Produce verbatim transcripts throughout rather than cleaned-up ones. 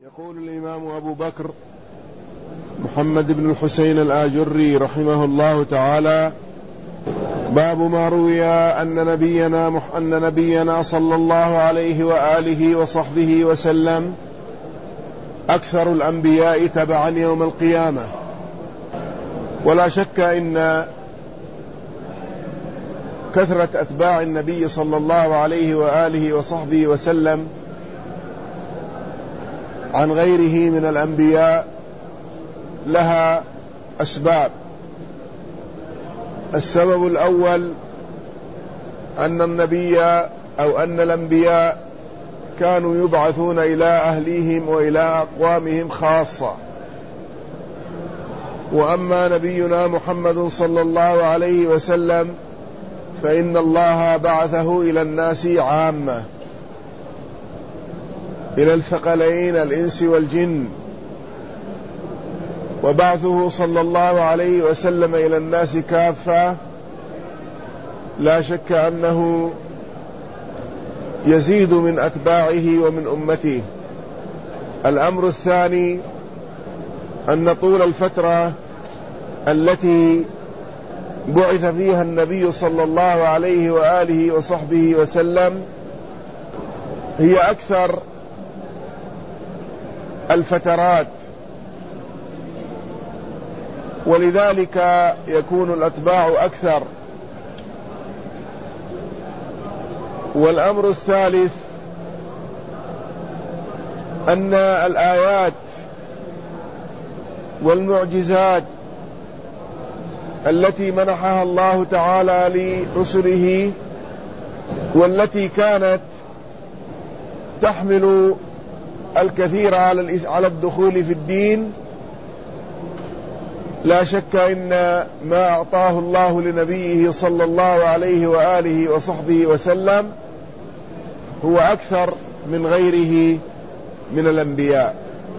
يقول الإمام أبو بكر محمد بن الحسين الآجري رحمه الله تعالى: باب ما روي أن نبينا, أن نبينا صلى الله عليه وآله وصحبه وسلم أكثر الأنبياء تبعا يوم القيامة. ولا شك إن كثرة أتباع النبي صلى الله عليه وآله وصحبه وسلم عن غيره من الأنبياء لها أسباب. السبب الأول أن النبي أو أن الأنبياء كانوا يبعثون إلى أهليهم وإلى أقوامهم خاصة، وأما نبينا محمد صلى الله عليه وسلم فإن الله بعثه إلى الناس عامة، إلى الثقلين الإنس والجن. وبعثه صلى الله عليه وسلم إلى الناس كافة لا شك أنه يزيد من أتباعه ومن أمته. الأمر الثاني أن طول الفترة التي بعث فيها النبي صلى الله عليه وآله وصحبه وسلم هي أكثر الفترات، ولذلك يكون الأتباع أكثر. والأمر الثالث أن الآيات والمعجزات التي منحها الله تعالى لرسله والتي كانت تحمل الكثير على الدخول في الدين، لا شك إن ما أعطاه الله لنبيه صلى الله عليه وآله وصحبه وسلم هو أكثر من غيره من الأنبياء.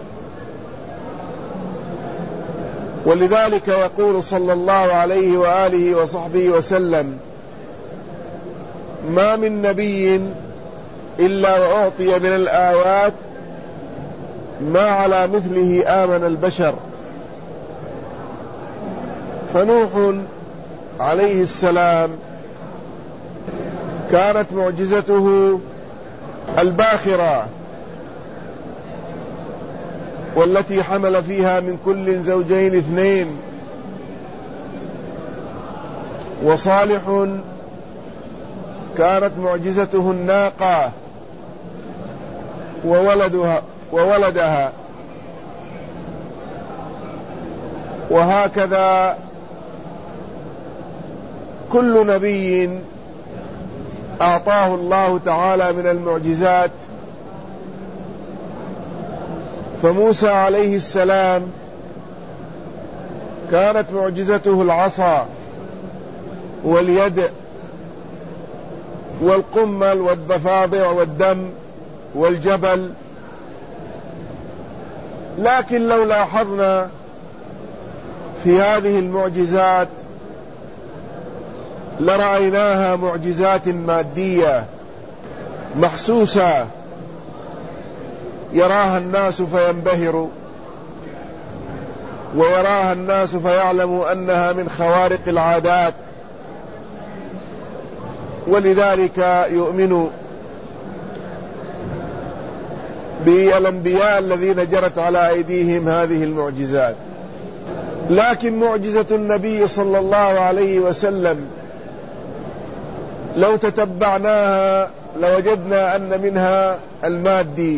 ولذلك يقول صلى الله عليه وآله وصحبه وسلم: ما من نبي إلا وأعطي من الآيات ما على مثله آمن البشر. فنوح عليه السلام كانت معجزته الباخرة والتي حمل فيها من كل زوجين اثنين. وصالح كانت معجزته الناقة وولدها وولدها وهكذا كل نبي أعطاه الله تعالى من المعجزات. فموسى عليه السلام كانت معجزته العصا واليد والقمل والضفادع والدم والجبل. لكن لو لاحظنا في هذه المعجزات لرأيناها معجزات مادية محسوسة يراها الناس فينبهروا، ويراها الناس فيعلموا أنها من خوارق العادات، ولذلك يؤمنوا بالأنبياء الذين جرت على أيديهم هذه المعجزات. لكن معجزة النبي صلى الله عليه وسلم لو تتبعناها لوجدنا أن منها المادي،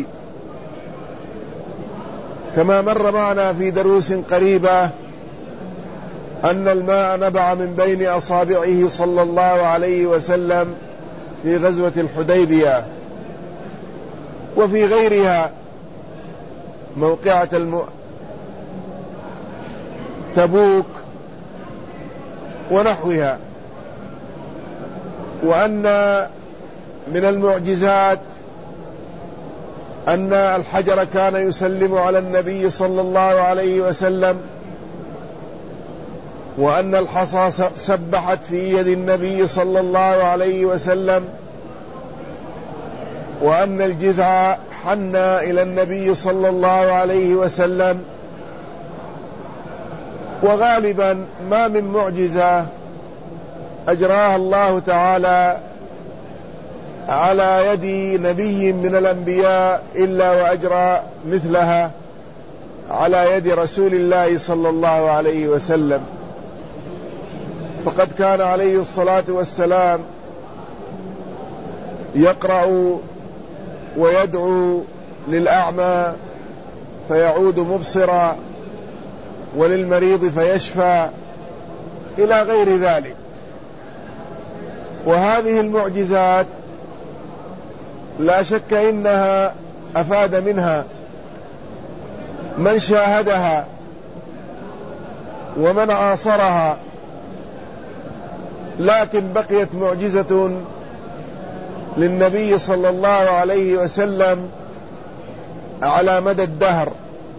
كما مر معنا في دروس قريبة أن الماء نبع من بين أصابعه صلى الله عليه وسلم في غزوة الحديبية وفي غيرها موقعة الم... تبوك ونحوها. وأن من المعجزات أن الحجر كان يسلم على النبي صلى الله عليه وسلم، وأن الحصى سبحت في يد النبي صلى الله عليه وسلم، وأن الجذع حنى إلى النبي صلى الله عليه وسلم. وغالبا ما من معجزة أجراها الله تعالى على يد نبي من الأنبياء إلا وأجرى مثلها على يد رسول الله صلى الله عليه وسلم. فقد كان عليه الصلاة والسلام يقرأ ويدعو للأعمى فيعود مبصرا، وللمريض فيشفى، إلى غير ذلك. وهذه المعجزات لا شك إنها أفاد منها من شاهدها ومن عاصرها، لكن بقيت معجزة للنبي صلى الله عليه وسلم على مدى الدهر.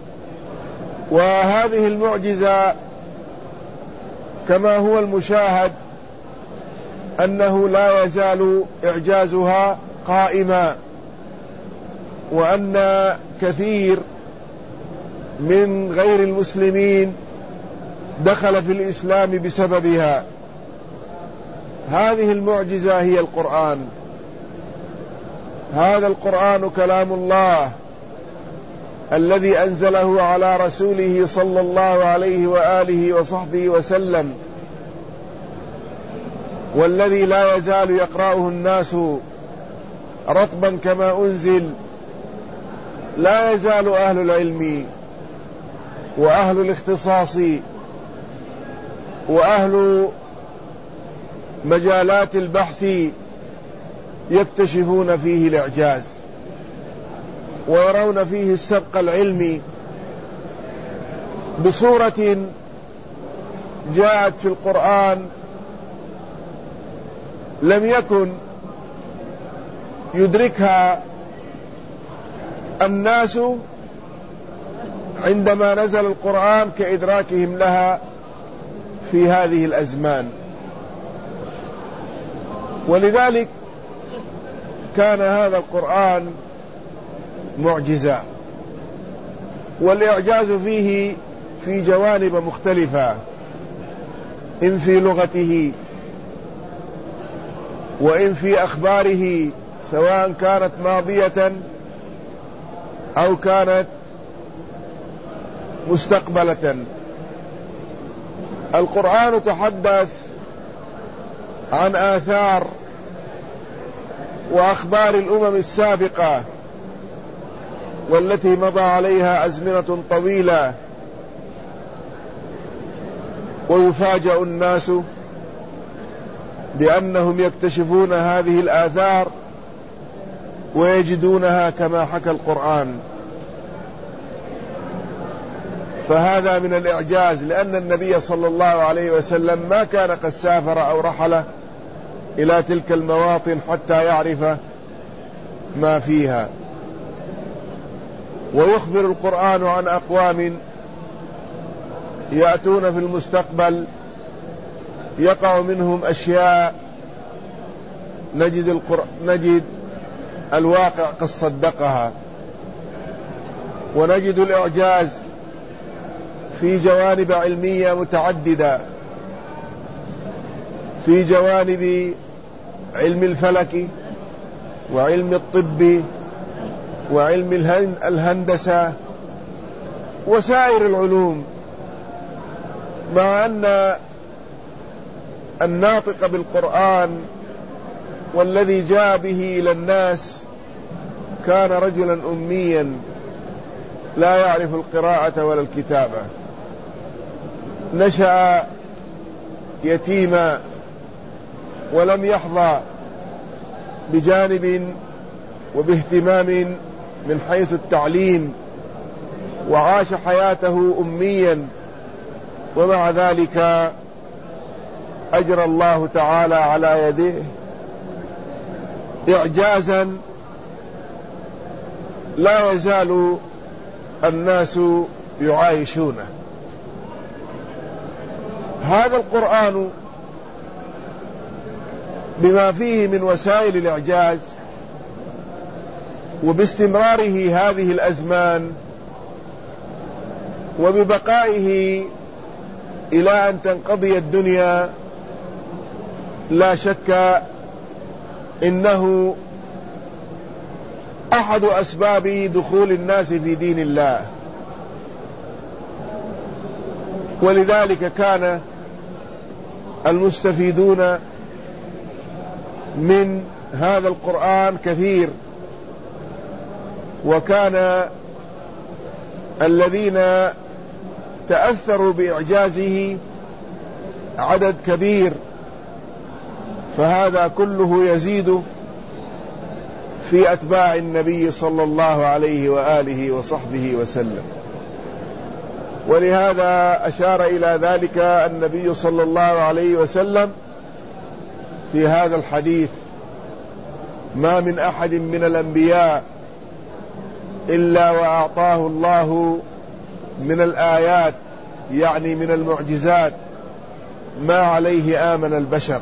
وهذه المعجزة كما هو المشاهد أنه لا يزال إعجازها قائما، وأن كثير من غير المسلمين دخل في الإسلام بسببها. هذه المعجزة هي القرآن. هذا القرآن كلام الله الذي أنزله على رسوله صلى الله عليه وآله وصحبه وسلم، والذي لا يزال يقرأه الناس رطبا كما أنزل. لا يزال أهل العلم وأهل الاختصاص وأهل مجالات البحث يكتشفون فيه الإعجاز ويرون فيه السبق العلمي بصورة جاءت في القرآن لم يكن يدركها الناس عندما نزل القرآن كإدراكهم لها في هذه الأزمان. ولذلك كان هذا القرآن معجزة، والإعجاز فيه في جوانب مختلفة، إن في لغته وإن في أخباره، سواء كانت ماضية أو كانت مستقبلة. القرآن تحدث عن آثار وأخبار الأمم السابقة والتي مضى عليها أزمنة طويلة، ويفاجأ الناس بأنهم يكتشفون هذه الآثار ويجدونها كما حكى القرآن. فهذا من الإعجاز، لأن النبي صلى الله عليه وسلم ما كان قد سافر أو رحل إلى تلك المواطن حتى يعرف ما فيها. ويخبر القرآن عن أقوام يأتون في المستقبل يقع منهم أشياء نجد, القر... نجد الواقع قد صدقها. ونجد الإعجاز في جوانب علمية متعددة، في جوانب علم الفلك وعلم الطب وعلم الهندسة وسائر العلوم، مع أن الناطق بالقرآن والذي جاء به إلى الناس كان رجلا أميا لا يعرف القراءة ولا الكتابة، نشأ يتيما ولم يحظى بجانب وباهتمام من حيث التعليم، وعاش حياته أميا، ومع ذلك أجرى الله تعالى على يديه إعجازا لا يزال الناس يعايشونه. هذا القرآن بما فيه من وسائل الإعجاز وباستمراره هذه الأزمان وببقائه إلى أن تنقضي الدنيا، لا شك إنه أحد أسباب دخول الناس في دين الله. ولذلك كان المستفيدون من هذا القرآن كثير، وكان الذين تأثروا بإعجازه عدد كبير، فهذا كله يزيد في أتباع النبي صلى الله عليه وآله وصحبه وسلم. ولهذا أشار إلى ذلك النبي صلى الله عليه وسلم في هذا الحديث: ما من أحد من الأنبياء إلا وأعطاه الله من الآيات، يعني من المعجزات، ما عليه آمن البشر،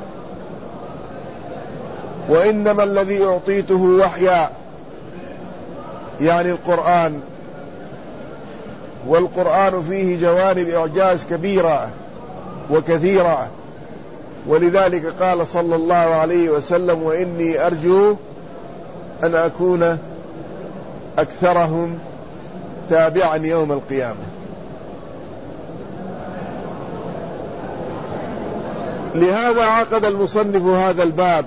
وإنما الذي أعطيته وحيا، يعني القرآن. والقرآن فيه جوانب إعجاز كبيرة وكثيرة، ولذلك قال صلى الله عليه وسلم: وإني أرجو أن أكون أكثرهم تابعا يوم القيامة. لهذا عقد المصنف هذا الباب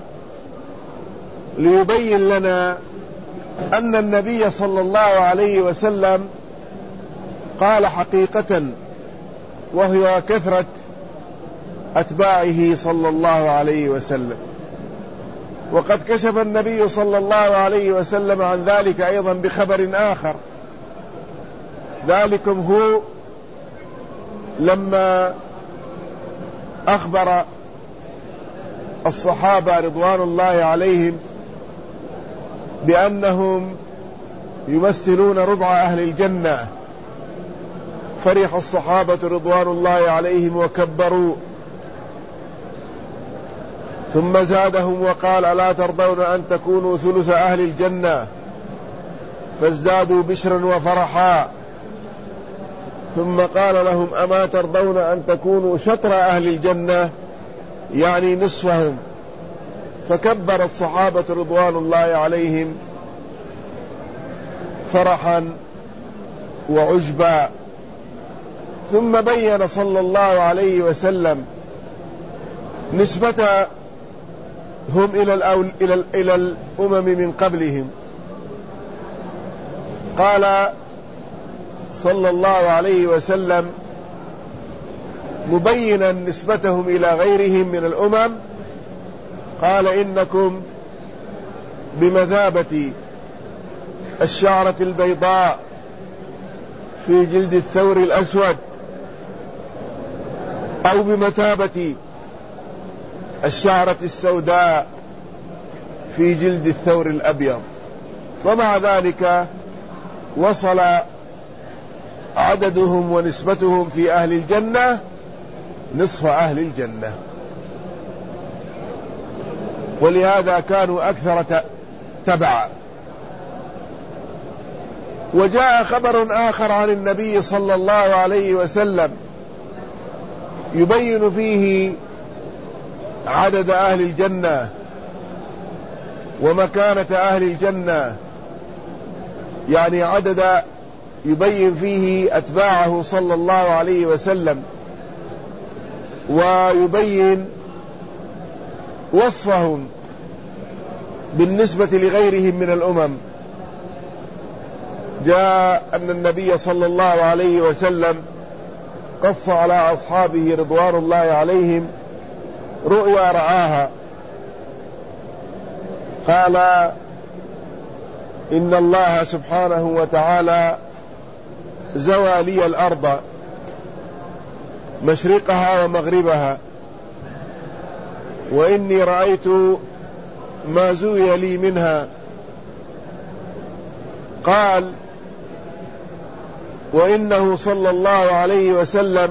ليبين لنا أن النبي صلى الله عليه وسلم قال حقيقة، وهي كثرة أتباعه صلى الله عليه وسلم. وقد كشف النبي صلى الله عليه وسلم عن ذلك أيضا بخبر آخر، ذلكم هو لما أخبر الصحابة رضوان الله عليهم بأنهم يمثلون ربع أهل الجنة، فرح الصحابة رضوان الله عليهم وكبروا، ثم زادهم وقال: ألا ترضون أن تكونوا ثلث أهل الجنة؟ فازدادوا بشرا وفرحا. ثم قال لهم: أما ترضون أن تكونوا شطر أهل الجنة؟ يعني نصفهم. فكبر الصحابة رضوان الله عليهم فرحا وعجبا. ثم بين صلى الله عليه وسلم نسبتهم إلى الأول إلى إلى الأمم من قبلهم. قال صلى الله عليه وسلم مبينا نسبتهم إلى غيرهم من الأمم، قال: إنكم بمثابة الشعرة البيضاء في جلد الثور الأسود، أو بمثابة الشعرة السوداء في جلد الثور الأبيض. ومع ذلك وصل عددهم ونسبتهم في أهل الجنة نصف أهل الجنة، ولهذا كانوا أكثر تبعا. وجاء خبر آخر عن النبي صلى الله عليه وسلم يبين فيه عدد أهل الجنة ومكانة أهل الجنة، يعني عدد يبين فيه أتباعه صلى الله عليه وسلم، ويبين وصفهم بالنسبة لغيرهم من الأمم. جاء أن النبي صلى الله عليه وسلم قص على أصحابه رضوان الله عليهم رؤيا رآها، قال: إن الله سبحانه وتعالى زوى لي الأرض مشرقها ومغربها، وإني رأيت ما زوي لي منها. قال: وإنه صلى الله عليه وسلم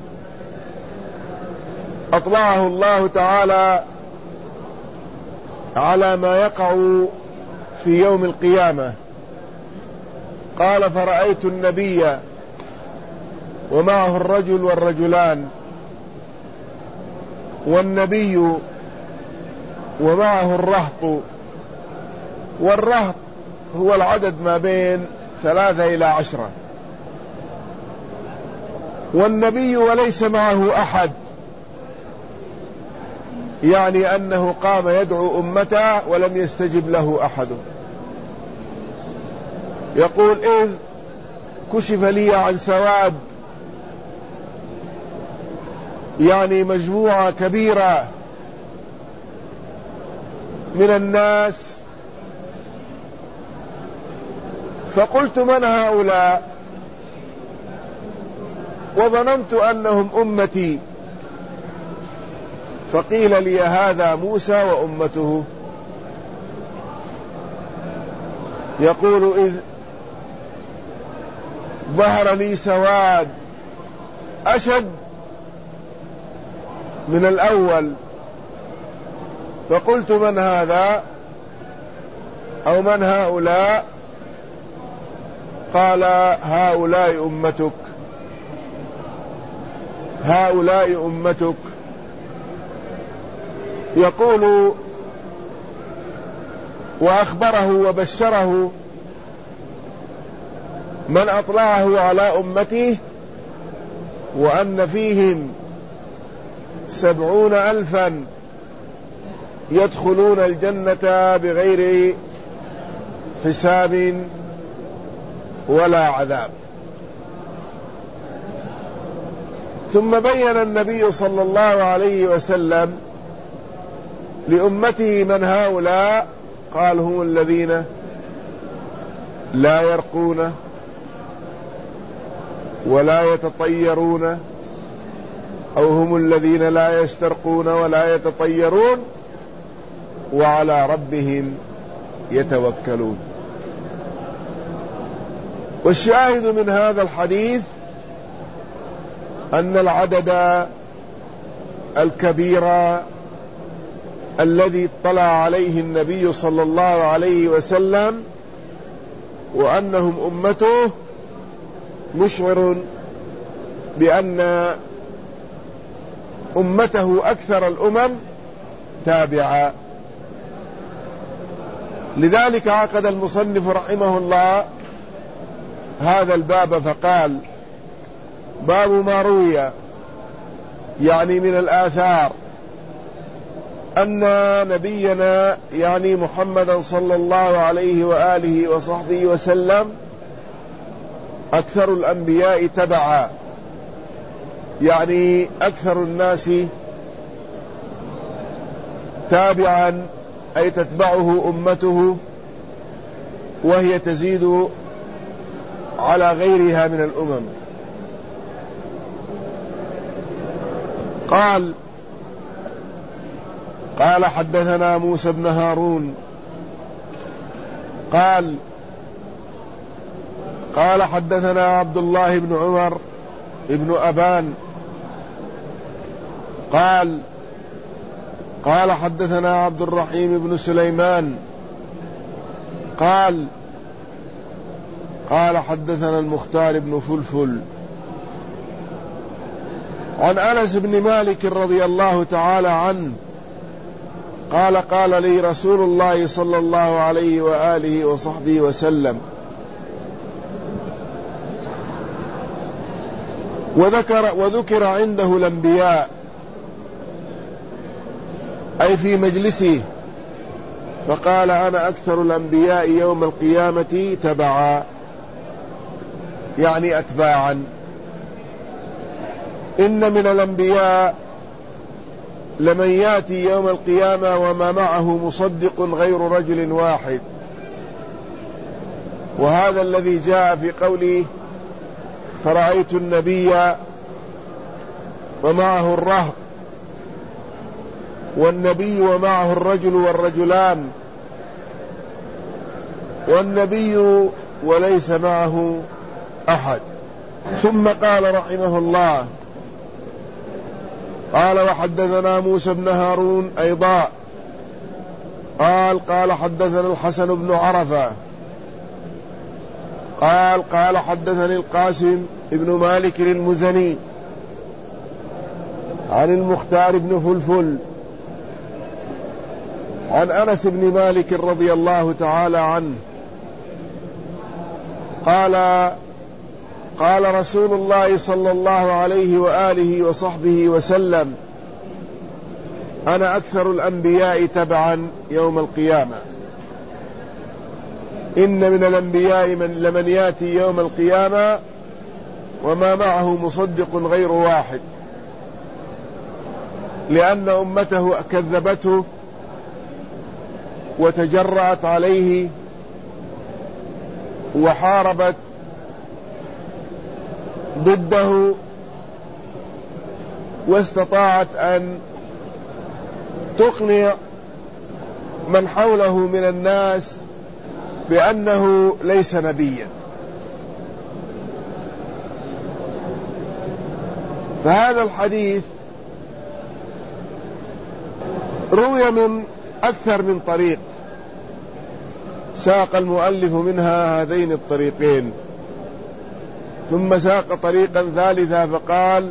أطلعه الله تعالى على ما يقع في يوم القيامة، قال فرأيت النبي ومعه الرجل والرجلان، والنبي ومعه الرهط، والرهط هو العدد ما بين ثلاثة إلى عشرة، والنبي وليس معه أحد، يعني أنه قام يدعو أمته ولم يستجب له أحد. يقول إذ كشف لي عن سواد، يعني مجموعة كبيرة من الناس، فقلت من هؤلاء؟ وظننت أنهم أمتي، فقيل لي هذا موسى وأمته. يقول إذ ظهر لي سواد أشد من الأول، فقلت من هذا أو من هؤلاء؟ قال هؤلاء أمتك، هؤلاء أمتك. يقول وأخبره وبشره من أطلعه على أمته، وأن فيهم سبعون ألفا يدخلون الجنة بغير حساب ولا عذاب. ثم بين النبي صلى الله عليه وسلم لأمته من هؤلاء، قال هم الذين لا يرقون ولا يتطيرون، أو هم الذين لا يسترقون ولا يتطيرون وعلى ربهم يتوكلون. والشاهد من هذا الحديث أن العدد الكبير الذي اطلع عليه النبي صلى الله عليه وسلم وأنهم أمته مشعر بأن أمته أكثر الأمم تابعة. لذلك عقد المصنف رحمه الله هذا الباب فقال باب ما روي، يعني من الآثار، أن نبينا يعني محمدا صلى الله عليه وآله وصحبه وسلم أكثر الأنبياء تبعا، يعني أكثر الناس تابعا، أي تتبعه أمته، وهي تزيد على غيرها من الأمم. قال قال حدثنا موسى بن هارون قال قال حدثنا عبد الله بن عمر ابن أبان قال قال حدثنا عبد الرحيم بن سليمان قال قال حدثنا المختار بن فلفل عن أنس بن مالك رضي الله تعالى عنه قال قال لي رسول الله صلى الله عليه وآله وصحبه وسلم، وذكر, وذكر عنده الأنبياء أي في مجلسه، فقال أنا أكثر الأنبياء يوم القيامة تبعا، يعني أتباعا. إن من الأنبياء لمن يأتي يوم القيامة وما معه مصدق غير رجل واحد، وهذا الذي جاء في قوله فرأيت النبي ومعه الرهط، والنبي ومعه الرجل والرجلان، والنبي وليس معه أحد. ثم قال رحمه الله قال وحدثنا موسى بن هارون أيضا قال قال حدثنا الحسن بن عرفة قال قال حدثني القاسم ابن مالك المزني عن المختار بن فلفل عن أنس بن مالك رضي الله تعالى عنه قال قال رسول الله صلى الله عليه وآله وصحبه وسلم: أنا أكثر الأنبياء تبعا يوم القيامة. إن من الأنبياء من لمن يأتي يوم القيامة وما معه مصدق غير واحد، لأن أمته كذبته وتجرأت عليه وحاربت ضده واستطاعت أن تقنع من حوله من الناس بأنه ليس نبيا. فهذا الحديث روي من أكثر من طريق، ساق المؤلف منها هذين الطريقين، ثم ساق طريقا ثالثا فقال: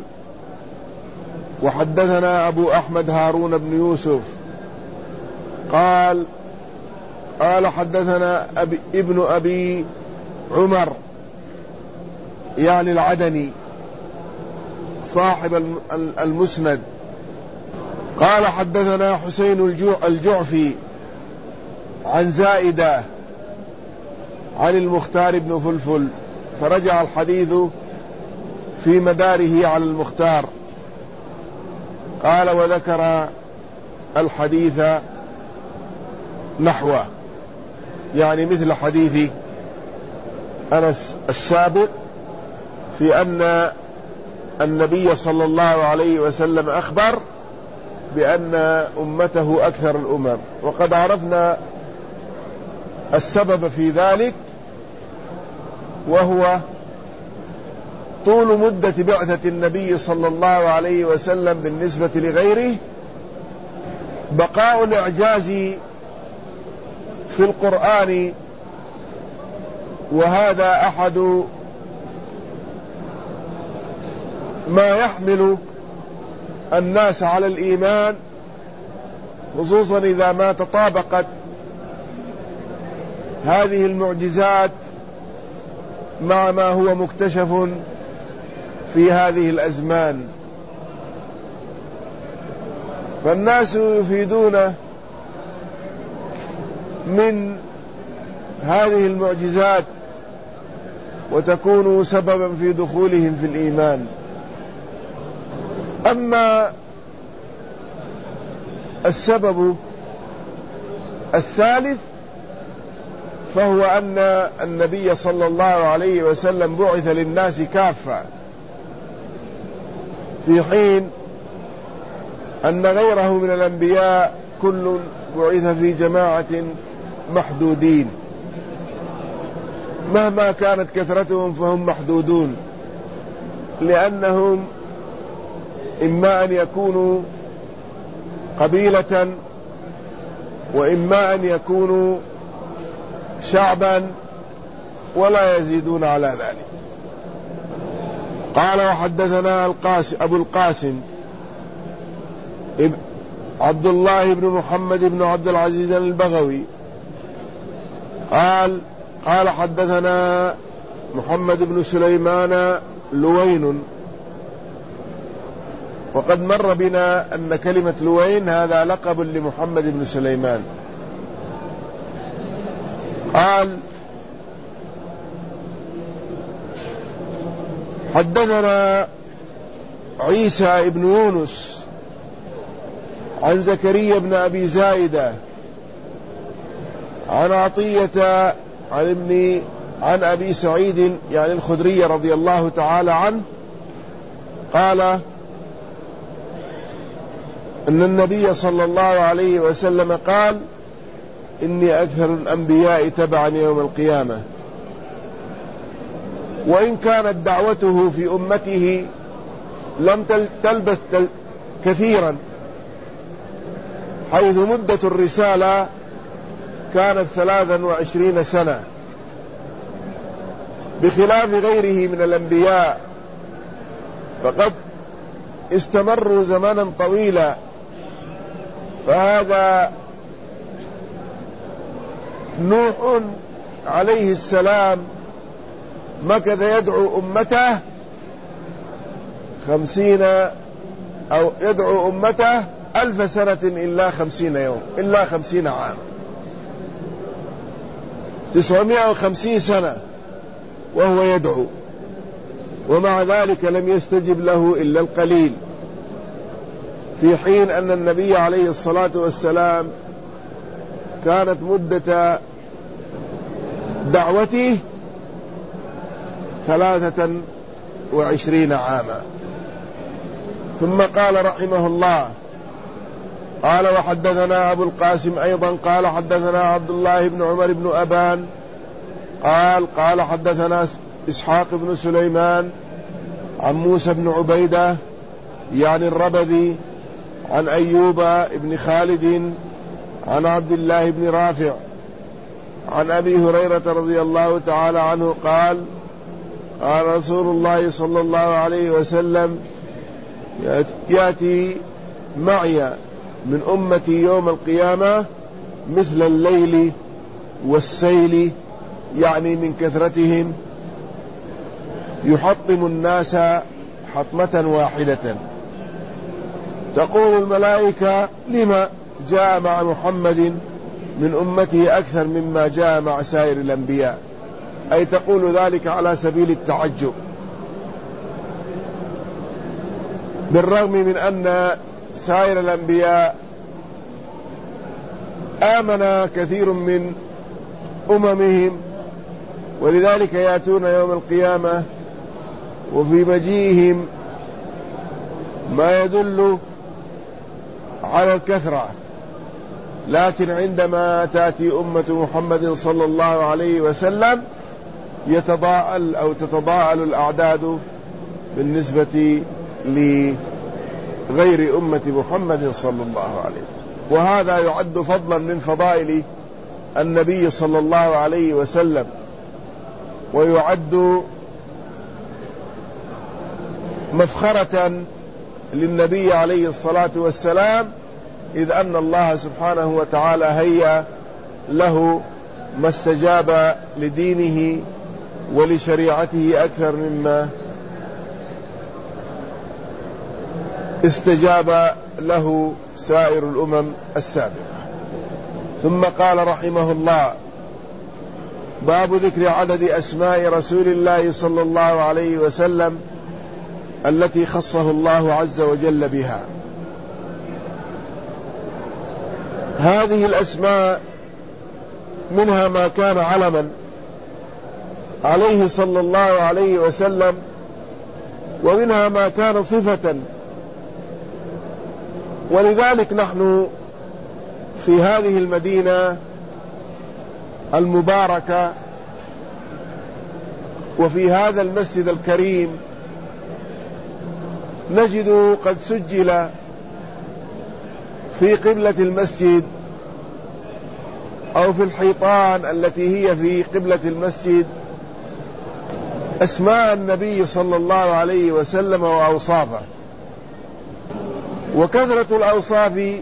وحدثنا أبو أحمد هارون بن يوسف قال قال حدثنا أبي ابن أبي عمر يعني العدني صاحب المسند قال حدثنا حسين الجعفي عن زائدة عن المختار بن فلفل، فرجع الحديث في مداره على المختار. قال: وذكر الحديث نحوه، يعني مثل حديث أنس السابق، في أن النبي صلى الله عليه وسلم أخبر بأن أمته أكثر الأمم، وقد عرفنا السبب في ذلك، وهو طول مدة بعثة النبي صلى الله عليه وسلم بالنسبة لغيره، بقاء الإعجاز في القرآن، وهذا أحد ما يحمل الناس على الإيمان، خصوصا إذا ما تطابقت هذه المعجزات مع ما هو مكتشف في هذه الأزمان. فالناس يفيدون من هذه المعجزات وتكون سببا في دخولهم في الإيمان. أما السبب الثالث فهو أن النبي صلى الله عليه وسلم بعث للناس كافة، في حين أن غيره من الأنبياء كل بعث في جماعة محدودين، مهما كانت كثرتهم فهم محدودون، لأنهم إما أن يكونوا قبيلة وإما أن يكونوا شعبا ولا يزيدون على ذلك. قال: وحدثنا القاسم أبو القاسم عبد الله بن محمد بن عبد العزيز البغوي قال قال حدثنا محمد بن سليمان لوين. وقد مر بنا أن كلمة لوين هذا لقب لمحمد بن سليمان. قال: حدثنا عيسى بن يونس عن زكريا بن أبي زايدة عن عطية عن ابن عن أبي سعيد يعني الخدري رضي الله تعالى عنه قال أن النبي صلى الله عليه وسلم قال: إني أكثر الأنبياء تبعا يوم القيامة. وإن كانت دعوته في أمته لم تلبث كثيرا، حيث مدة الرسالة كانت ثلاثا وعشرين سنة، بخلاف غيره من الأنبياء فقد استمروا زمانا طويلا. فهذا نوح عليه السلام مكث يدعو أمته خمسين أو يدعو أمته ألف سنة إلا خمسين يوم إلا خمسين عاما، تسعمائة وخمسين سنة وهو يدعو، ومع ذلك لم يستجب له إلا القليل، في حين أن النبي عليه الصلاة والسلام كانت مدة دعوته ثلاثة وعشرين عاما. ثم قال رحمه الله قال وحدثنا أبو القاسم أيضا قال حدثنا عبد الله بن عمر بن أبان قال قال حدثنا إسحاق بن سليمان عن موسى بن عبيدة يعني الربذي عن أيوب بن خالد عن عبد الله بن رافع عن أبي هريرة رضي الله تعالى عنه قال قال رسول الله صلى الله عليه وسلم يأتي معي من أمتي يوم القيامة مثل الليل والسيل، يعني من كثرتهم، يحطم الناس حطمة واحدة. تقول الملائكة لما جاء مع محمد من أمته أكثر مما جاء مع سائر الأنبياء، أي تقول ذلك على سبيل التعجب، بالرغم من أن سائر الأنبياء آمن كثير من أممهم، ولذلك يأتون يوم القيامة وفي مجيئهم ما يدل على الكثرة، لكن عندما تأتي أمة محمد صلى الله عليه وسلم يتضاءل أو تتضاءل الأعداد بالنسبة لغير أمة محمد صلى الله عليه وسلم. وهذا يعد فضلا من فضائل النبي صلى الله عليه وسلم، ويعد مفخرة للنبي عليه الصلاة والسلام، إذ أن الله سبحانه وتعالى هيأ له ما استجاب لدينه ولشريعته أكثر مما استجاب له سائر الأمم السابقة. ثم قال رحمه الله باب ذكر عدد أسماء رسول الله صلى الله عليه وسلم التي خصه الله عز وجل بها. هذه الأسماء منها ما كان علما عليه صلى الله عليه وسلم، ومنها ما كان صفة. ولذلك نحن في هذه المدينة المباركة وفي هذا المسجد الكريم نجد قد سجل في قبلة المسجد أو في الحيطان التي هي في قبلة المسجد أسماء النبي صلى الله عليه وسلم وأوصافه. وكثرة الأوصاف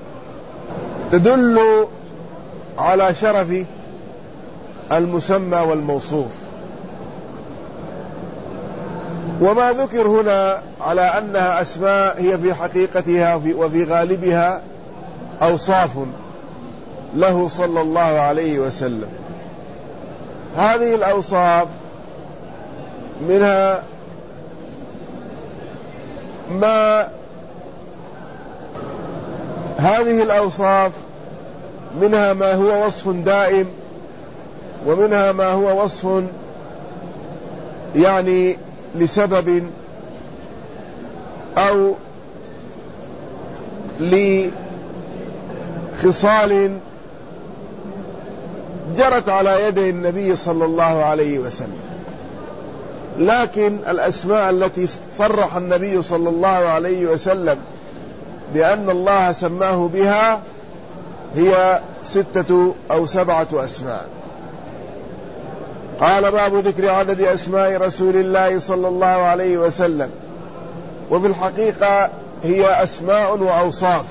تدل على شرف المسمى والموصوف. وما ذكر هنا على أنها أسماء هي في حقيقتها وفي غالبها أوصاف له صلى الله عليه وسلم. هذه الأوصاف منها ما هذه الأوصاف منها ما هو وصف دائم، ومنها ما هو وصف يعني لسبب أو لخصال جرت على يدي النبي صلى الله عليه وسلم. لكن الأسماء التي صرح النبي صلى الله عليه وسلم بأن الله سماه بها هي ستة أو سبعة أسماء. قال باب ذكر عدد أسماء رسول الله صلى الله عليه وسلم. وفي الحقيقة هي أسماء وأوصاف.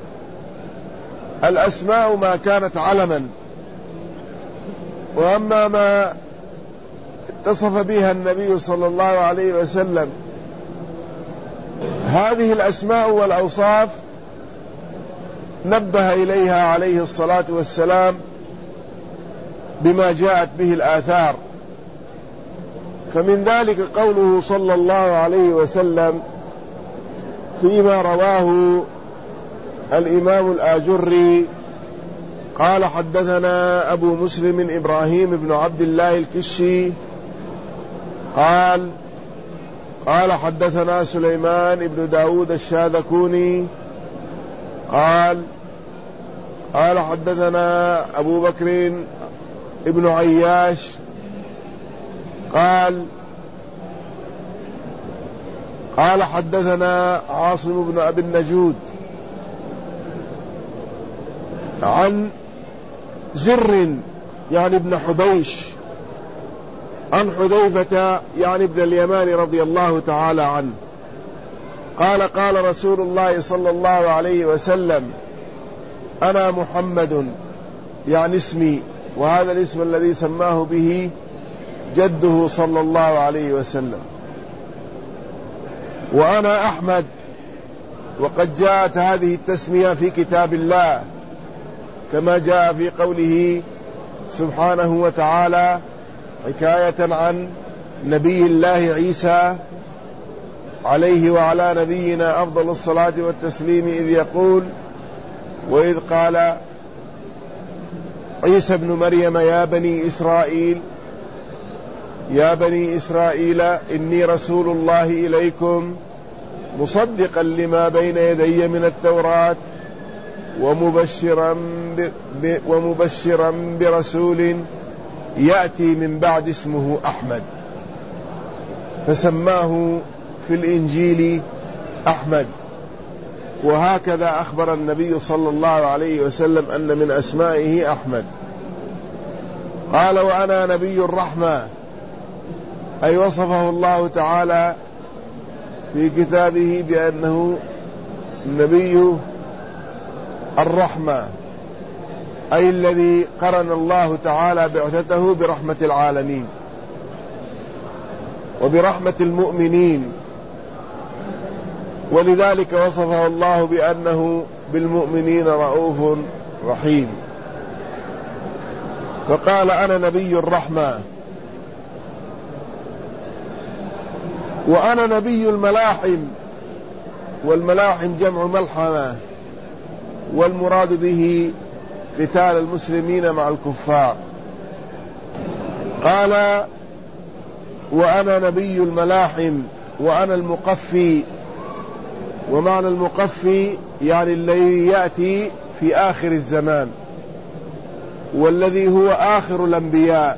الأسماء ما كانت علما، وأما ما اتصف بها النبي صلى الله عليه وسلم هذه الأسماء والأوصاف نبه إليها عليه الصلاة والسلام بما جاءت به الآثار. فمن ذلك قوله صلى الله عليه وسلم فيما رواه الإمام الآجري قال حدثنا أبو مسلم إبراهيم بن عبد الله الكشي قال قال حدثنا سليمان بن داود الشاذكوني قال قال حدثنا أبو بكر ابن عياش قال قال حدثنا عاصم بن أبي النجود عن زر يعني ابن حبيش عن حذيفة يعني ابن اليمان رضي الله تعالى عنه قال قال رسول الله صلى الله عليه وسلم أنا محمد يعني اسمي، وهذا الاسم الذي سماه به جده صلى الله عليه وسلم. وأنا أحمد، وقد جاءت هذه التسمية في كتاب الله كما جاء في قوله سبحانه وتعالى حكاية عن نبي الله عيسى عليه وعلى نبينا أفضل الصلاة والتسليم إذ يقول وإذ قال عيسى ابن مريم يا بني إسرائيل يا بني إسرائيل إني رسول الله إليكم مصدقا لما بين يدي من التوراة ومبشرا ب... ومبشرا برسول يأتي من بعد اسمه أحمد، فسماه في الإنجيل أحمد. وهكذا أخبر النبي صلى الله عليه وسلم أن من أسمائه أحمد. قال وأنا نبي الرحمة، أي وصفه الله تعالى في كتابه بأنه نبي الرحمة، أي الذي قرن الله تعالى بعثته برحمة العالمين وبرحمة المؤمنين، ولذلك وصفه الله بأنه بالمؤمنين رؤوف رحيم. فقال أنا نبي الرحمة. وأنا نبي الملاحم، والملاحم جمع ملحمة، والمراد به قتال المسلمين مع الكفار. قال وأنا نبي الملاحم وأنا المقفي. ومعنى المقفي يعني الذي يأتي في آخر الزمان، والذي هو آخر الأنبياء.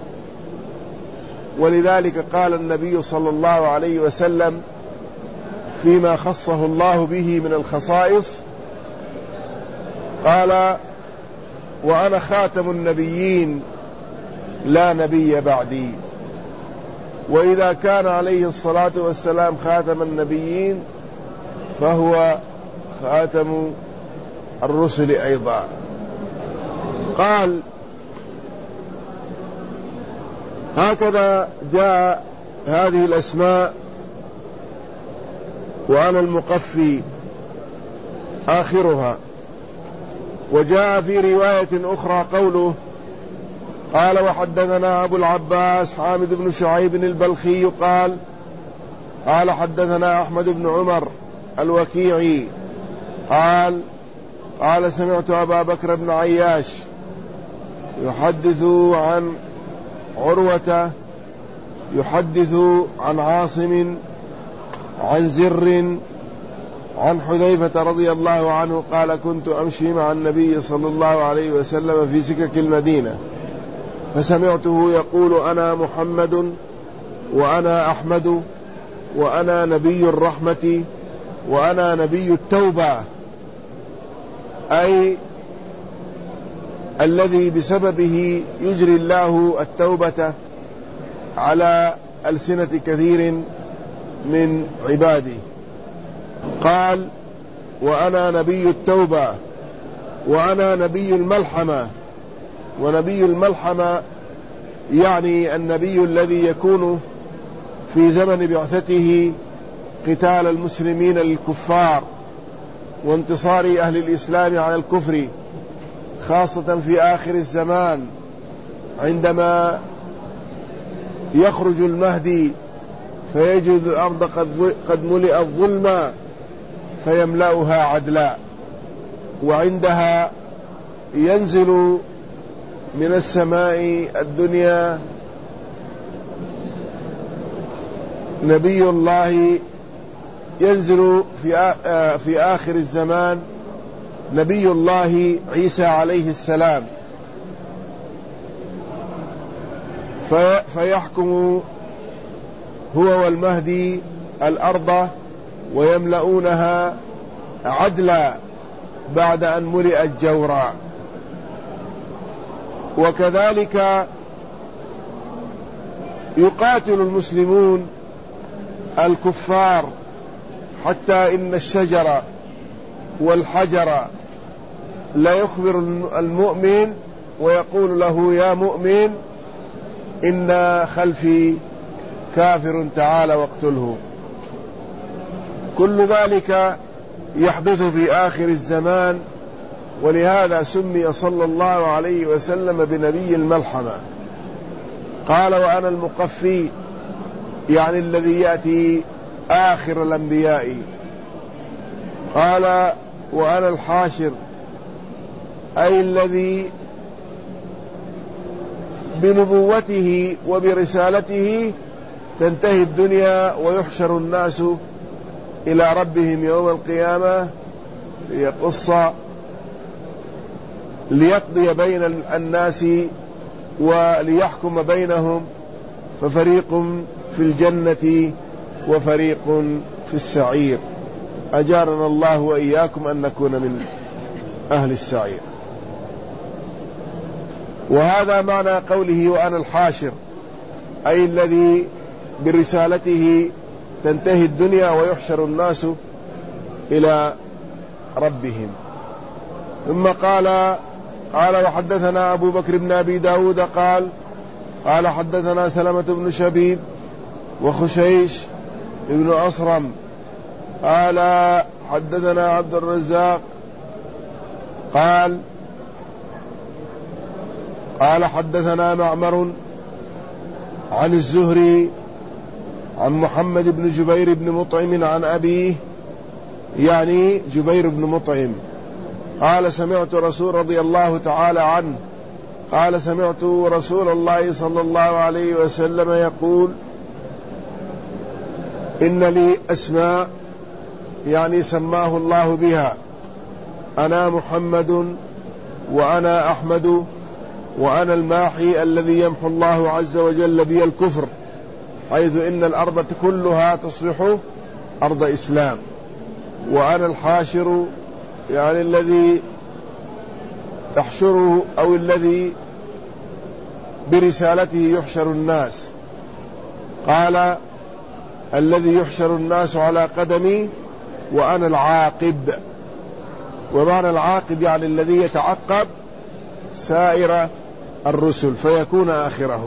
ولذلك قال النبي صلى الله عليه وسلم فيما خصه الله به من الخصائص قال وأنا خاتم النبيين لا نبي بعدي. وإذا كان عليه الصلاة والسلام خاتم النبيين فهو خاتم الرسل أيضا. قال هكذا جاء هذه الأسماء وأنا المقفي آخرها. وجاء في رواية أخرى قوله قال وحدثنا أبو العباس حامد بن شعيب البلخي قال قال حدثنا أحمد بن عمر الوكيعي قال قال سمعت أبا بكر بن عياش يحدث عن عروة يحدث عن عاصم عن زر عن حذيفة رضي الله عنه قال كنت أمشي مع النبي صلى الله عليه وسلم في سكك المدينة فسمعته يقول أنا محمد وأنا أحمد وأنا نبي الرحمة وأنا نبي التوبة، أي الذي بسببه يجري الله التوبة على ألسنة كثير من عباده. قال: وأنا نبي التوبة، وأنا نبي الملحمة. ونبي الملحمة يعني النبي الذي يكون في زمن بعثته قتال المسلمين للكفار وانتصار أهل الإسلام على الكفر، خاصة في آخر الزمان عندما يخرج المهدي فيجد الأرض قد ملئت ظلما فيملأها عدلا، وعندها ينزل من السماء الدنيا نبي الله، ينزل في في آخر الزمان نبي الله عيسى عليه السلام، فيحكم هو والمهدي الأرض ويملؤونها عدلا بعد أن ملئت جورا. وكذلك يقاتل المسلمون الكفار حتى إن الشجر والحجر لا يخبر المؤمن ويقول له: يا مؤمن إن خلفي كافر تعال واقتله. كل ذلك يحدث في آخر الزمان، ولهذا سمي صلى الله عليه وسلم بنبي الملحمة. قال: وأنا المقفي، يعني الذي يأتي آخر الأنبياء. قال: وأنا الحاشر، أي الذي بنبوته وبرسالته تنتهي الدنيا ويحشر الناس إلى ربهم يوم القيامة ليقص ليقضي بين الناس وليحكم بينهم، ففريق في الجنة وفريق في السعير. أجارنا الله وإياكم أن نكون من أهل السعير. وهذا معنى قوله: وأنا الحاشر، أي الذي برسالته تنتهي الدنيا ويحشر الناس إلى ربهم. ثم قال قال وحدثنا أبو بكر بن أبي داود قال قال حدثنا سلمة بن شبيب وخشيش بن أصرم قال حدثنا عبد الرزاق قال قال حدثنا معمر عن الزهري عن محمد بن جبير بن مطعم عن أبيه، يعني جبير بن مطعم قال: سمعت رسول رضي الله تعالى عنه قال: سمعت رسول الله صلى الله عليه وسلم يقول: إن لي أسماء، يعني سماه الله بها، أنا محمد وأنا أحمد وأنا الماحي الذي يمحو الله عز وجل بي الكفر، حيث إن الأرض كلها تصبح أرض إسلام، وأنا الحاشر، يعني الذي يحشره أو الذي برسالته يحشر الناس. قال: الذي يحشر الناس على قدمي، وأنا العاقب. ومعنى العاقب يعني الذي يتعقب سائر الرسل فيكون آخرهم.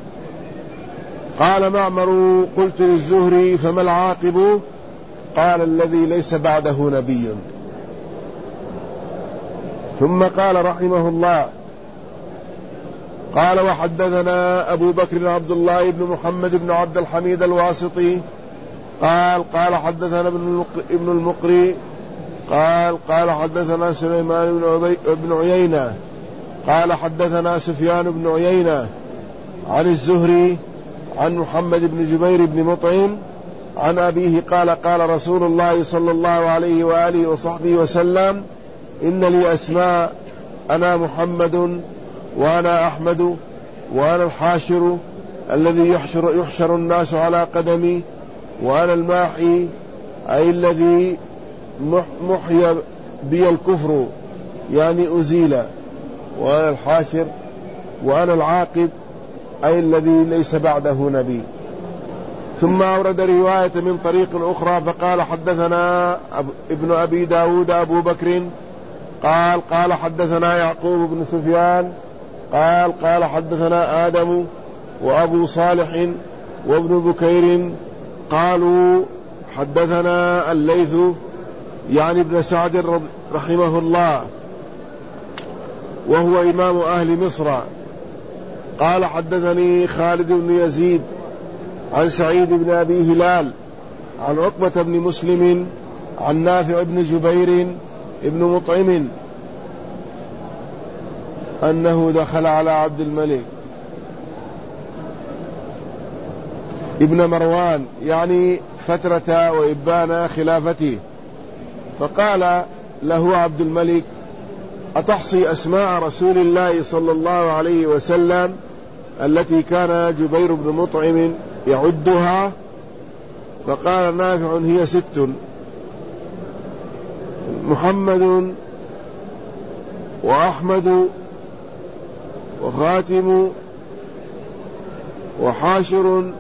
قال معمر: قلت للزهري: فما العاقب؟ قال: الذي ليس بعده نبي. ثم قال رحمه الله: قال وحدثنا أبو بكر عبد الله بن محمد بن عبد الحميد الواسطي قال قال حدثنا ابن المقري قال قال حدثنا سليمان بن عيينة قال حدثنا سفيان بن عيينة عن الزهري عن محمد بن جبير بن مطعم عن أبيه قال: قال رسول الله صلى الله عليه وآله وصحبه وسلم: إن لي أسماء، أنا محمد وأنا أحمد وأنا الحاشر الذي يحشر, يحشر الناس على قدمي، وأنا الماحي، أي الذي محي بي الكفر، يعني أزيل، وأنا الحاشر، وأنا العاقب، أي الذي ليس بعده نبي. ثم أورد رواية من طريق أخرى فقال حدثنا ابن أبي داود أبو بكر قال قال حدثنا يعقوب بن سفيان قال قال حدثنا آدم وأبو صالح وابن بكير قالوا حدثنا الليث يعني ابن سعد رحمه الله وهو إمام أهل مصر قال حدثني خالد بن يزيد عن سعيد بن أبي هلال عن عقبة بن مسلم عن نافع بن جبير ابن مطعم أنه دخل على عبد الملك ابن مروان يعني فترة وإبان خلافته، فقال له عبد الملك أتحصي أسماء رسول الله صلى الله عليه وسلم التي كان جبير بن مطعم يعدها؟ فقال نافع هي ست: محمد وأحمد وخاتم وحاشر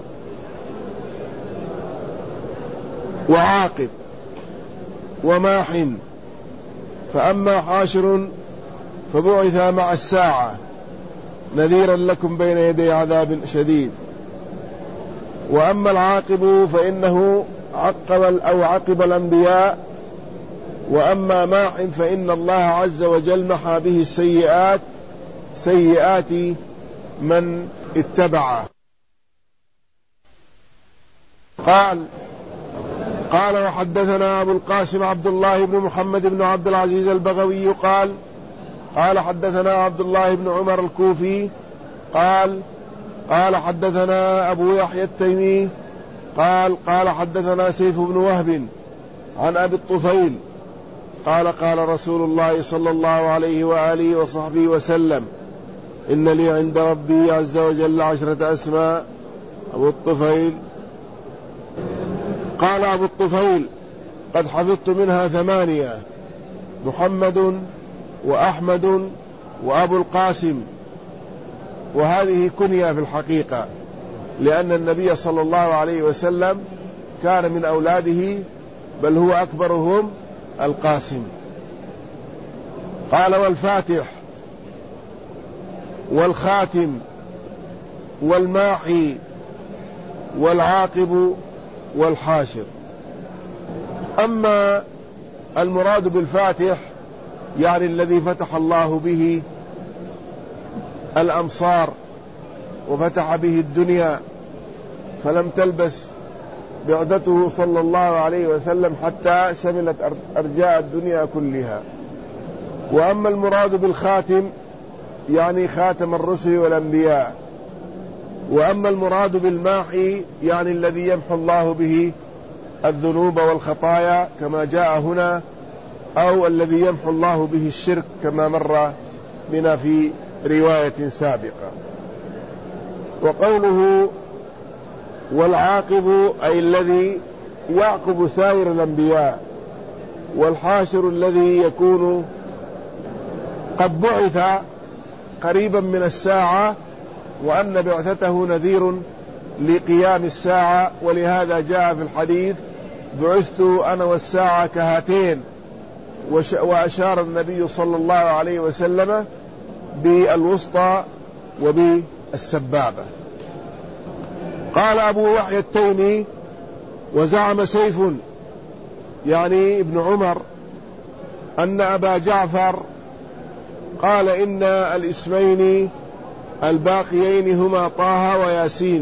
وعاقب وماح، فأما حاشر فبعث مع الساعة نذيرا لكم بين يدي عذاب شديد، وأما العاقب فإنه عقب أو عقب الأنبياء، وأما ماح فإن الله عز وجل محى به السيئات سيئات من اتبعه. قال قال وحدثنا أبو القاسم عبد الله بن محمد بن عبد العزيز البغوي قال قال حدثنا عبد الله بن عمر الكوفي قال قال حدثنا أبو يحيى التيمي قال قال حدثنا سيف بن وهب عن أبي الطفيل قال قال رسول الله صلى الله عليه وآله وصحبه وسلم: إن لي عند ربي عز وجل عشرة أسماء. أبو الطفيل قال أبو الطفيل: قد حفظت منها ثمانية: محمد وأحمد وأبو القاسم. وهذه كنية في الحقيقة، لأن النبي صلى الله عليه وسلم كان من أولاده بل هو أكبرهم القاسم. قال: والفاتح والخاتم والماحي والعاقب والحاشر. أما المراد بالفاتح يعني الذي فتح الله به الأمصار وفتح به الدنيا، فلم تلبس بعدته صلى الله عليه وسلم حتى شملت أرجاء الدنيا كلها. وأما المراد بالخاتم يعني خاتم الرسل والأنبياء. وأما المراد بالماحي يعني الذي يمحو الله به الذنوب والخطايا كما جاء هنا، أو الذي يمحو الله به الشرك كما مر بنا في رواية سابقة. وقوله والعاقب أي الذي يعقب سائر الأنبياء، والحاشر الذي يكون قد بعث قريبا من الساعة، وأن بعثته نذير لقيام الساعة، ولهذا جاء في الحديث: بعثت أنا والساعة كهاتين، وأشار النبي صلى الله عليه وسلم بالوسطى وبالسبابة. قال أبو يحيى التيمي: وزعم سيف يعني ابن عمر أن أبا جعفر قال إن الاسمين الباقيين هما طه وياسين.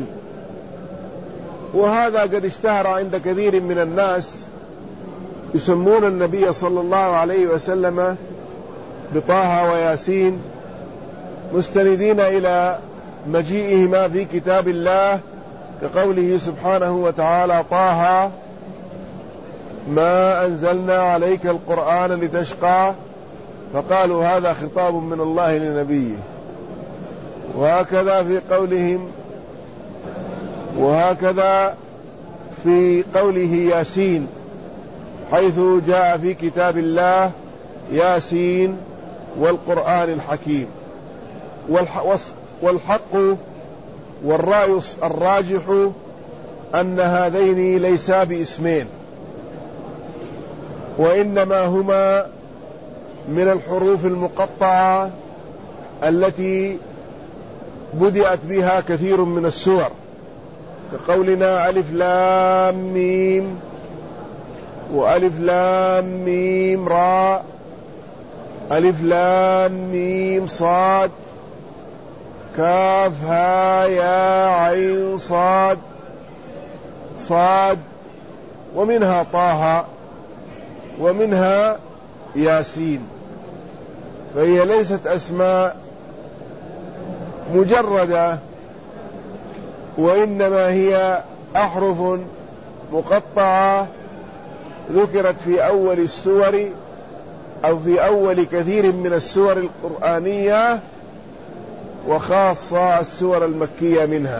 وهذا قد اشتهر عند كثير من الناس، يسمون النبي صلى الله عليه وسلم بطه وياسين، مستندين إلى مجيئهما في كتاب الله كقوله سبحانه وتعالى: طه ما أنزلنا عليك القرآن لتشقى، فقالوا هذا خطاب من الله لنبيه. وهكذا في قولهم وهكذا في قوله ياسين، حيث جاء في كتاب الله ياسين والقرآن الحكيم. والحق والرأي الراجح أن هذين ليسا باسمين، وإنما هما من الحروف المقطعة التي بدأت بها كثير من السور، كقولنا ألف لام ميم، وألف لام ميم راء، ألف لام ميم صاد، كاف ها يا عين صاد صاد، ومنها طه، ومنها ياسين. فهي ليست أسماء مجردة، وإنما هي أحرف مقطعة ذكرت في أول السور أو في أول كثير من السور القرآنية، وخاصة السور المكية منها،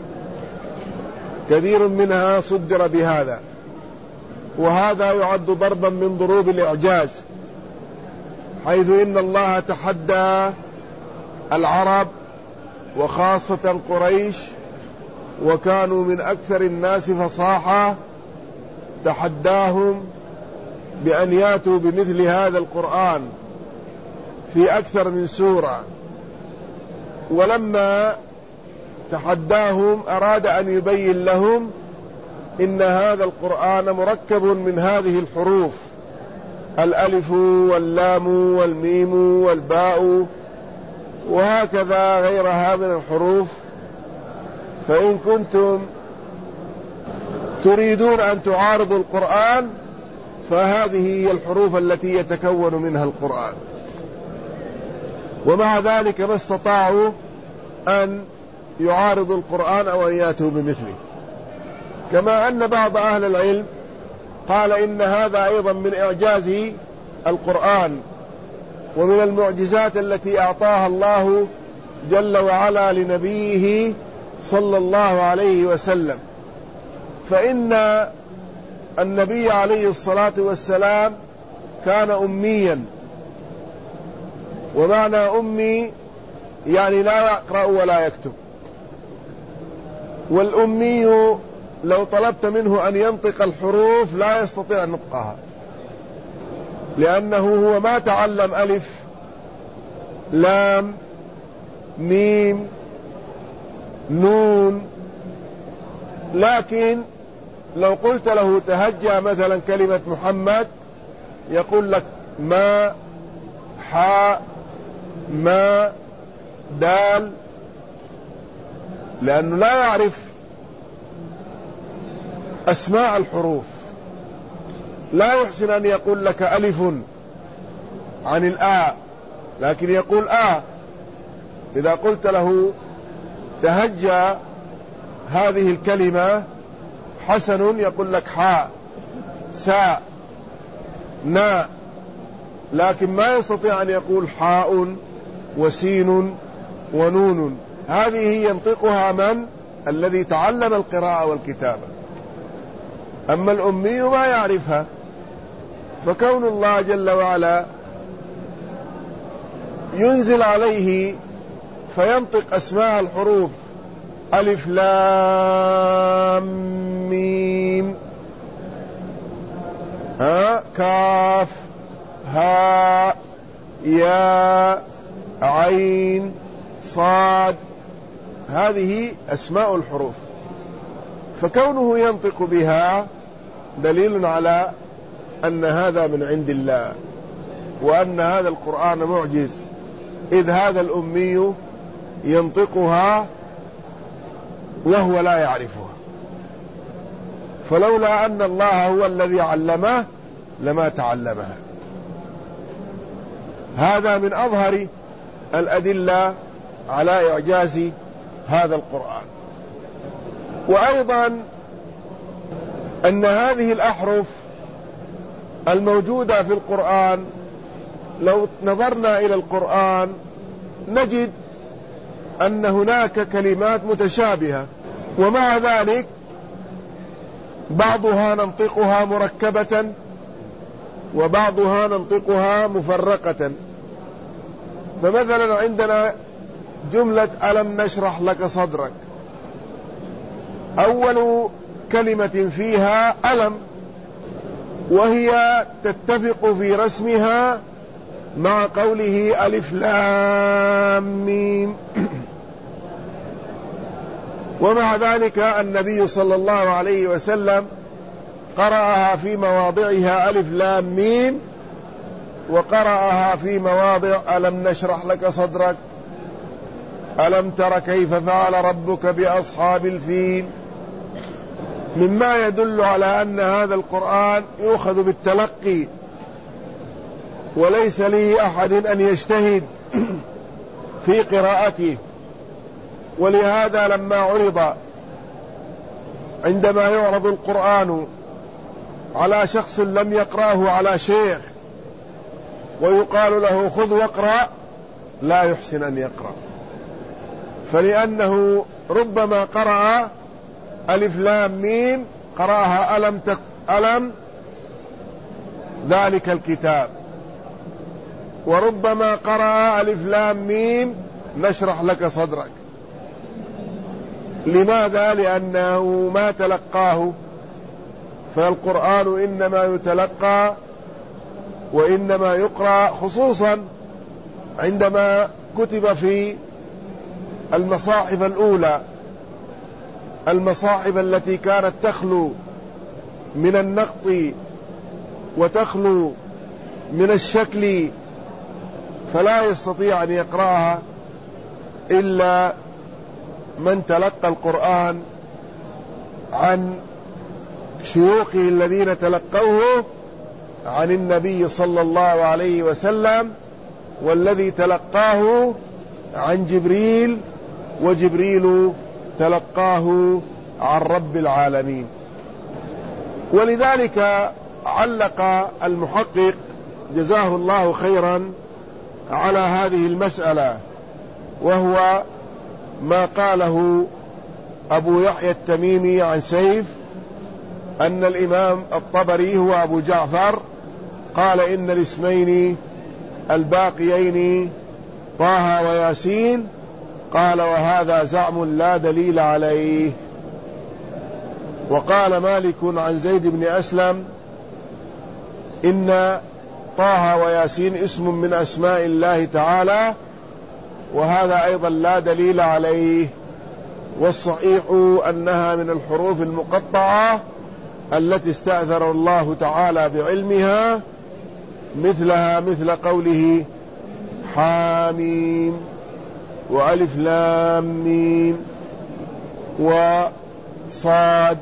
كثير منها صدر بهذا، وهذا يعد ضربا من ضروب الإعجاز، حيث إن الله تحدى العرب وخاصة قريش، وكانوا من أكثر الناس فصاحة، تحداهم بأن ياتوا بمثل هذا القرآن في أكثر من سورة، ولما تحداهم أراد أن يبين لهم إن هذا القرآن مركب من هذه الحروف، الألف واللام والميم والباء وهكذا غيرها من الحروف، فإن كنتم تريدون أن تعارضوا القرآن فهذه هي الحروف التي يتكون منها القرآن. ومع ذلك ما استطاعوا أن يعارضوا القرآن أو أن ياتوا بمثله، كما أن بعض أهل العلم قال إن هذا أيضا من إعجاز القرآن ومن المعجزات التي أعطاها الله جل وعلا لنبيه صلى الله عليه وسلم. فإن النبي عليه الصلاة والسلام كان أميا، ومعنى أمي يعني لا يقرأ ولا يكتب، والأمي لو طلبت منه أن ينطق الحروف لا يستطيع نطقها، لأنه هو ما تعلم ألف لام ميم نون. لكن لو قلت له تهجى مثلا كلمة محمد يقول لك ما حاء ما دال، لأنه لا يعرف أسماء الحروف، لا يحسن أن يقول لك ألف عن الآ، لكن يقول آ. إذا قلت له تهجى هذه الكلمة حسن يقول لك حاء ساء ناء، لكن ما يستطيع أن يقول حاء وسين ونون. هذه ينطقها من؟ الذي تعلم القراءة والكتابة، أما الأمي ما يعرفها. فكون الله جل وعلا ينزل عليه فينطق أسماء الحروف ألف لام ميم ها كاف ها يا عين صاد، هذه أسماء الحروف، فكونه ينطق بها دليل على أن هذا من عند الله، وأن هذا القرآن معجز، إذ هذا الأمي ينطقها وهو لا يعرفها، فلولا أن الله هو الذي علمه لما تعلمها. هذا من أظهر الأدلة على إعجاز هذا القرآن. وأيضا أن هذه الأحرف الموجودة في القرآن لو نظرنا إلى القرآن نجد أن هناك كلمات متشابهة، ومع ذلك بعضها ننطقها مركبة وبعضها ننطقها مفرقة. فمثلا عندنا جملة ألم نشرح لك صدرك، أول كلمة فيها ألم، وهي تتفق في رسمها مع قوله ألف لام ميم. ومع ذلك النبي صلى الله عليه وسلم قرأها في مواضعها ألف لام ميم، وقرأها في مواضع ألم نشرح لك صدرك، ألم تر كيف فعل ربك بأصحاب الفيل، مما يدل على أن هذا القرآن يؤخذ بالتلقي، وليس لي أحد أن يجتهد في قراءته. ولهذا لما عرض عندما يعرض القرآن على شخص لم يقرأه على شيخ ويقال له خذ واقرأ، لا يحسن أن يقرأ، فلأنه ربما قرأ ألف لام ميم قرأها ألم تك ألم ذلك الكتاب، وربما قرأ ألف لام ميم نشرح لك صدرك. لماذا؟ لأنه ما تلقاه، فالقرآن إنما يتلقى وإنما يقرأ، خصوصا عندما كتب في المصاحف الأولى، المصاحف التي كانت تخلو من النقط وتخلو من الشكل، فلا يستطيع أن يقرأها إلا من تلقى القرآن عن شيوخه الذين تلقوه عن النبي صلى الله عليه وسلم، والذي تلقاه عن جبريل، وجبريل تلقاه عن رب العالمين. ولذلك علق المحقق جزاه الله خيرا على هذه المسألة، وهو ما قاله أبو يحيى التميمي عن سيف أن الإمام الطبري هو أبو جعفر قال إن الاسمين الباقيين طه وياسين، قال وهذا زعم لا دليل عليه. وقال مالك عن زيد بن أسلم إن طه وياسين اسم من أسماء الله تعالى، وهذا أيضا لا دليل عليه، والصحيح أنها من الحروف المقطعة التي استأثر الله تعالى بعلمها، مثلها مثل قوله حاميم وألف لام ميم وصاد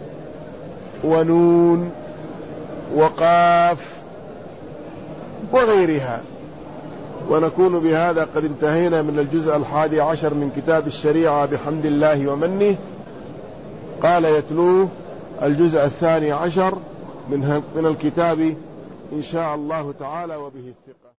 ونون وقاف وغيرها. ونكون بهذا قد انتهينا من الجزء الحادي عشر من كتاب الشريعة بحمد الله ومنه. قال يتلوه الجزء الثاني عشر من من الكتاب إن شاء الله تعالى وبه الثقة.